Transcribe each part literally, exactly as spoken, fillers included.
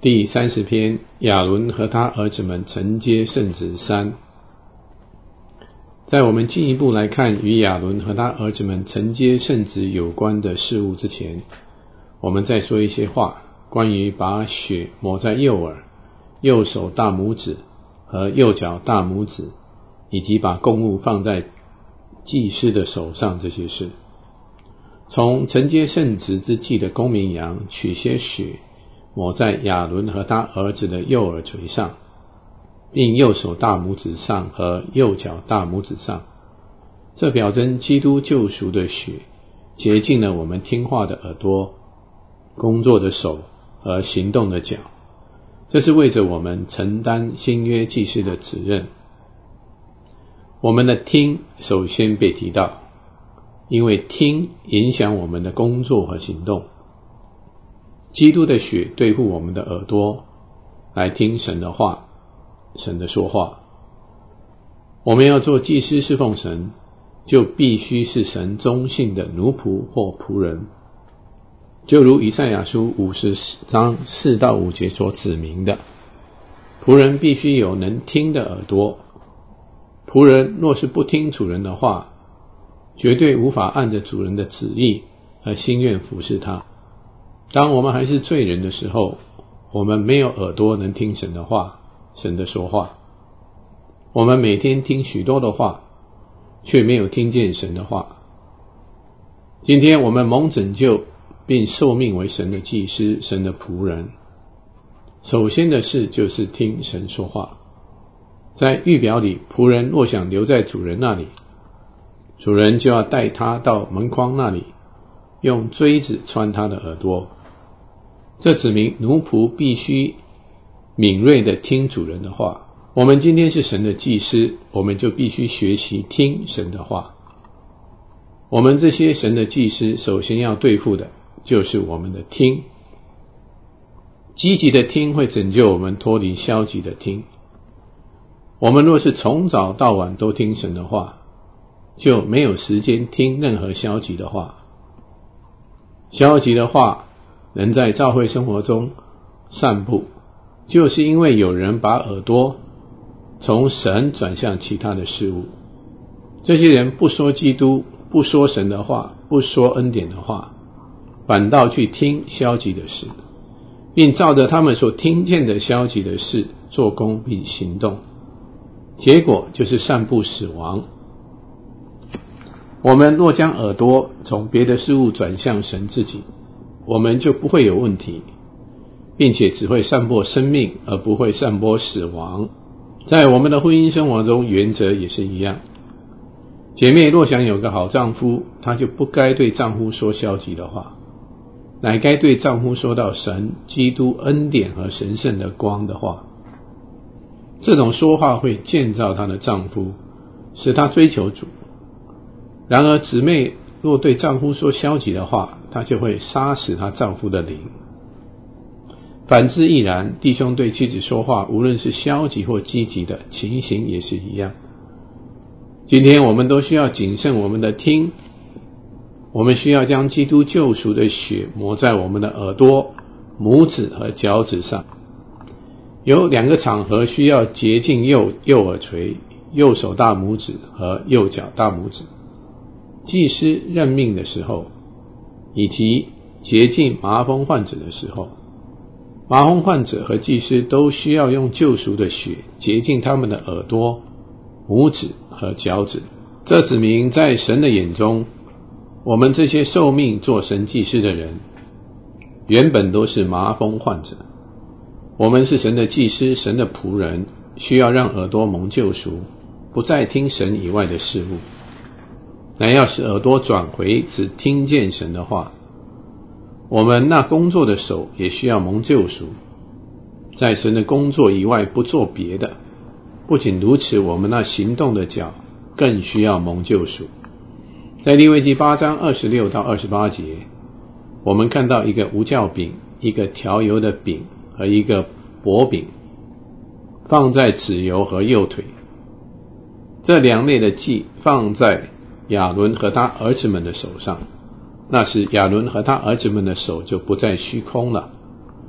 第三十篇，亚伦和他儿子们承接圣职三。在我们进一步来看与亚伦和他儿子们承接圣职有关的事物之前，我们再说一些话，关于把血抹在右耳、右手大拇指和右脚大拇指，以及把供物放在祭司的手上这些事。从承接圣职之祭的公绵羊取些血抹在亚伦和他儿子的右耳垂上，并右手大拇指上和右脚大拇指上，这表征基督救赎的血洁净了我们听话的耳朵、工作的手和行动的脚，这是为着我们承担新约祭司的责任。我们的听首先被提到，因为听影响我们的工作和行动。基督的血对付我们的耳朵，来听神的话，神的说话。我们要做祭司侍奉神，就必须是神忠信的奴仆或仆人，就如以赛亚书五十章四到五节所指明的，仆人必须有能听的耳朵。仆人若是不听主人的话，绝对无法按着主人的旨意和心愿服侍他。当我们还是罪人的时候，我们没有耳朵能听神的话，神的说话。我们每天听许多的话，却没有听见神的话。今天我们蒙拯救并受命为神的祭司，神的仆人。首先的事就是听神说话。在预表里，仆人若想留在主人那里，主人就要带他到门框那里，用锥子穿他的耳朵。这指明奴仆必须敏锐地听主人的话。我们今天是神的祭司，我们就必须学习听神的话。我们这些神的祭司首先要对付的就是我们的听。积极的听会拯救我们脱离消极的听。我们若是从早到晚都听神的话，就没有时间听任何消极的话。消极的话能在教会生活中散布，就是因为有人把耳朵从神转向其他的事物。这些人不说基督，不说神的话，不说恩典的话，反倒去听消极的事，并照着他们所听见的消极的事做工并行动，结果就是散布死亡。我们若将耳朵从别的事物转向神自己，我们就不会有问题，并且只会散播生命，而不会散播死亡。在我们的婚姻生活中，原则也是一样。姐妹若想有个好丈夫，她就不该对丈夫说消极的话，乃该对丈夫说到神、基督恩典和神圣的光的话。这种说话会建造她的丈夫，使她追求主。然而姊妹若对丈夫说消极的话，她就会杀死她丈夫的灵。反之亦然，弟兄对妻子说话，无论是消极或积极的，情形也是一样。今天我们都需要谨慎我们的听，我们需要将基督救赎的血抹在我们的耳朵、拇指和脚趾上。有两个场合需要洁净右右耳垂、右手大拇指和右脚大拇指。祭司任命的时候，以及洁净麻风患者的时候。麻风患者和祭司都需要用救赎的血洁净他们的耳朵、拇指和脚趾。这指明在神的眼中，我们这些受命做神祭司的人，原本都是麻风患者。我们是神的祭司，神的仆人，需要让耳朵蒙救赎，不再听神以外的事物，乃要使耳朵转回，只听见神的话。我们那工作的手也需要蒙救赎，在神的工作以外不做别的。不仅如此，我们那行动的脚更需要蒙救赎。在利未记八章二十六到二十八节，我们看到一个无酵饼、一个调油的饼和一个薄饼，放在指油和右腿。这两类的祭放在亚伦和他儿子们的手上，那时亚伦和他儿子们的手就不再虚空了。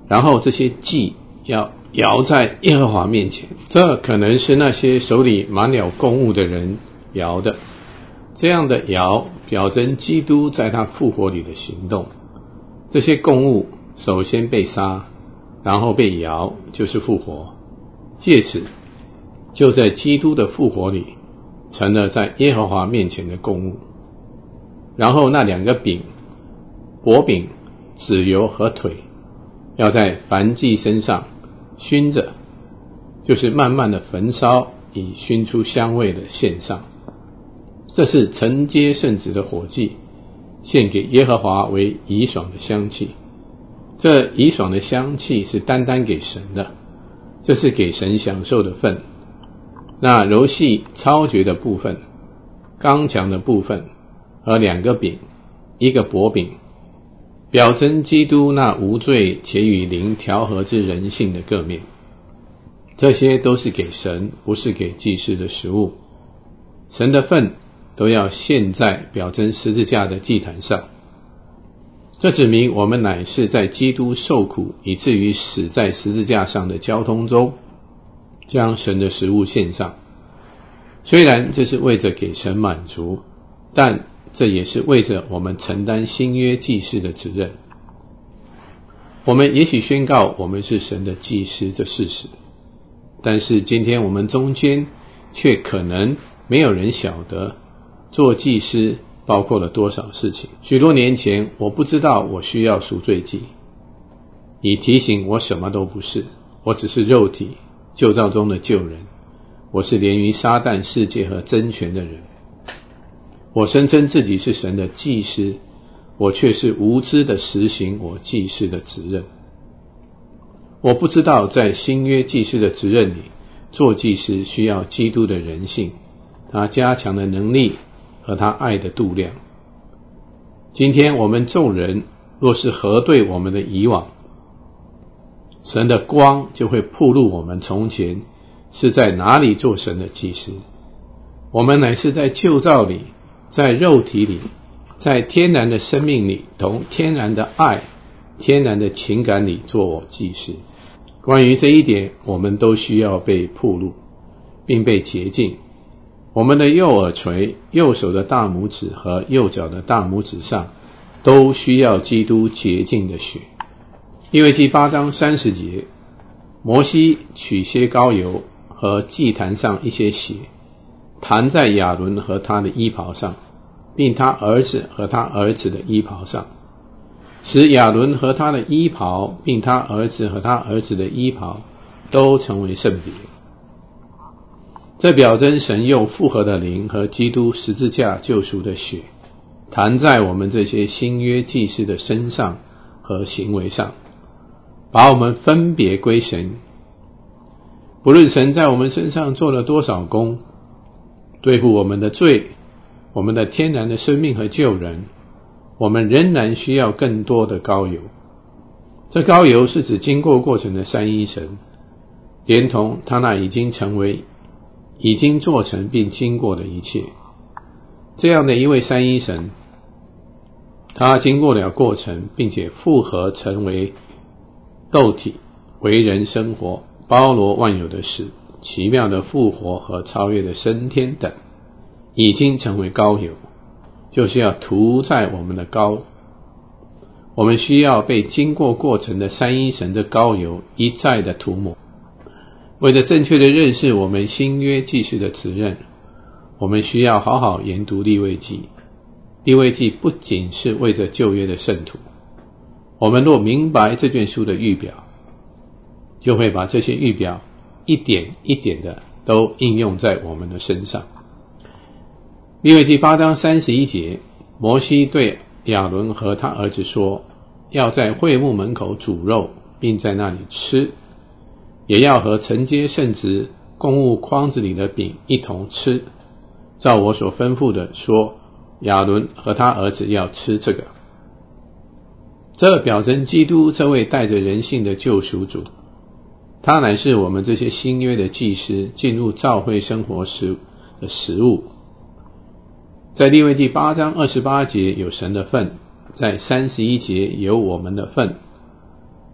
然后这些祭要摇在耶和华面前，这可能是那些手里满了供物的人摇的。这样的摇表征基督在他复活里的行动。这些供物首先被杀，然后被摇，就是复活，借此就在基督的复活里成了在耶和华面前的供物。然后那两个饼，薄饼、脂油和腿，要在燔祭身上熏着，就是慢慢的焚烧，以熏出香味的献上。这是承接圣旨的火祭，献给耶和华为怡爽的香气。这怡爽的香气是单单给神的，这是给神享受的份。那柔细超绝的部分，刚强的部分和两个饼，一个薄饼，表征基督那无罪且与灵调和之人性的各面。这些都是给神，不是给祭司的食物。神的份都要献在表征十字架的祭坛上。这指明我们乃是在基督受苦以至于死在十字架上的交通中，将神的食物献上。虽然这是为着给神满足，但这也是为着我们承担新约祭司的责任。我们也许宣告我们是神的祭司这事实，但是今天我们中间却可能没有人晓得做祭司包括了多少事情。许多年前，我不知道我需要赎罪祭，以提醒我什么都不是，我只是肉体旧造中的旧人，我是连于撒旦世界和真权的人。我声称自己是神的祭司，我却是无知的实行我祭司的责任。我不知道在新约祭司的责任里，做祭司需要基督的人性，他加强的能力和他爱的度量。今天我们众人若是核对我们的以往，神的光就会暴露我们从前是在哪里做神的祭司。我们乃是在旧造里，在肉体里，在天然的生命里，同天然的爱、天然的情感里做我祭司。关于这一点，我们都需要被暴露，并被洁净。我们的右耳垂、右手的大拇指和右脚的大拇指上都需要基督洁净的血。利未记八章三十节，摩西取些膏油和祭坛上一些血，弹在亚伦和他的衣袍上，并他儿子和他儿子的衣袍上，使亚伦和他的衣袍，并他儿子和他儿子的衣袍都成为圣别。这表征神用复活的灵和基督十字架救赎的血，弹在我们这些新约祭司的身上和行为上，把我们分别归神。不论神在我们身上做了多少工，对付我们的罪，我们的天然的生命和救人，我们仍然需要更多的膏油。这膏油是指经过过程的三一神，连同他那已经成为已经做成并经过的一切。这样的一位三一神，他经过了过程，并且复合成为肉体，为人生活，包罗万有的事，奇妙的复活和超越的升天等，已经成为膏油，就是要涂在我们的膏。我们需要被经过过程的三一神的膏油一再的涂抹。为了正确的认识我们新约祭司的责任，我们需要好好研读利未记。利未记不仅是为着旧约的圣徒，我们若明白这卷书的预表，就会把这些预表一点一点的都应用在我们的身上。利未记八章三十一节，摩西对亚伦和他儿子说，要在会幕门口煮肉，并在那里吃，也要和承接圣职供物筐子里的饼一同吃，照我所吩咐的说，亚伦和他儿子要吃这个。这表征基督这位带着人性的救赎主，他乃是我们这些新约的祭司进入教会生活时的食物。在利未记八章二十八节有神的份，在三十一节有我们的份。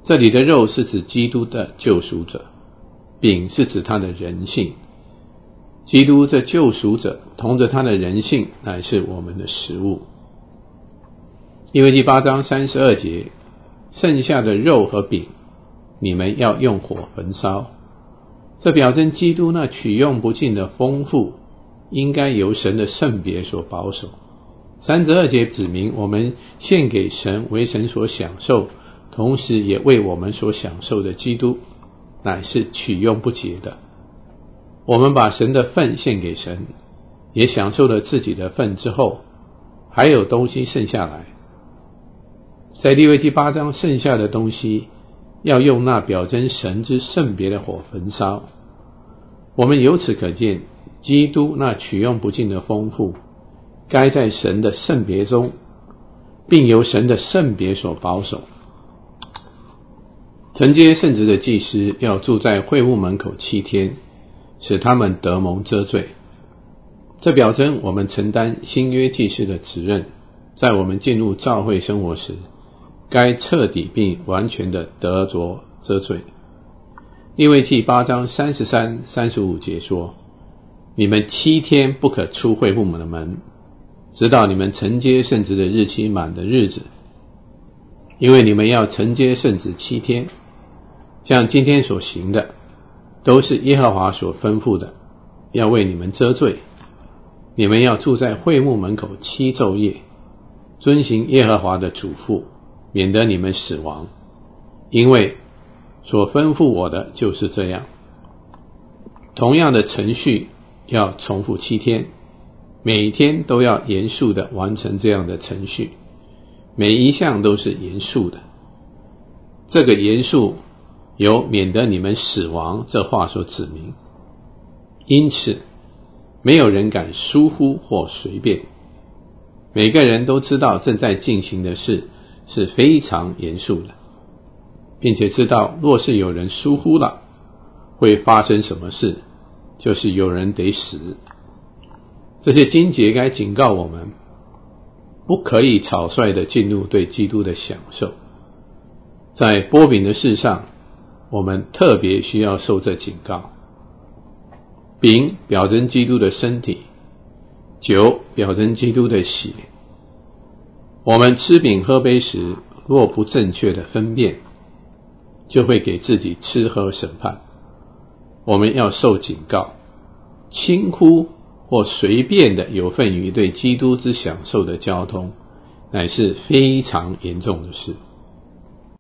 这里的肉是指基督的救赎者，饼是指他的人性。基督这救赎者同着他的人性乃是我们的食物。利未记八章三十二节，剩下的肉和饼你们要用火焚烧，这表征基督那取用不尽的丰富应该由神的圣别所保守。三十二节指明我们献给神为神所享受，同时也为我们所享受的基督乃是取用不竭的。我们把神的份献给神，也享受了自己的份之后，还有东西剩下来。在利未记八章剩下的东西要用那表征神之圣别的火焚烧。我们由此可见，基督那取用不尽的丰富该在神的圣别中，并由神的圣别所保守。承接圣职的祭司要住在会幕门口七天，使他们得蒙遮罪。这表征我们承担新约祭司的责任，在我们进入教会生活时，该彻底并完全的得着遮罪。利未记八章三十三、三十五节说，你们七天不可出会幕的门，直到你们承接圣职的日期满的日子，因为你们要承接圣职七天，像今天所行的都是耶和华所吩咐的，要为你们遮罪。你们要住在会幕门口七昼夜，遵行耶和华的嘱咐，免得你们死亡，因为所吩咐我的就是这样。同样的程序要重复七天，每天都要严肃地完成这样的程序，每一项都是严肃的。这个严肃由免得你们死亡这话所指明，因此没有人敢疏忽或随便。每个人都知道正在进行的事是非常严肃的，并且知道若是有人疏忽了，会发生什么事，就是有人得死。这些经节该警告我们，不可以草率地进入对基督的享受。在擘饼的事上，我们特别需要受这警告。饼表征基督的身体，酒表征基督的血。我们吃饼喝杯时，若不正确的分辨，就会给自己吃喝审判。我们要受警告，轻忽或随便的有份于对基督之享受的交通，乃是非常严重的事。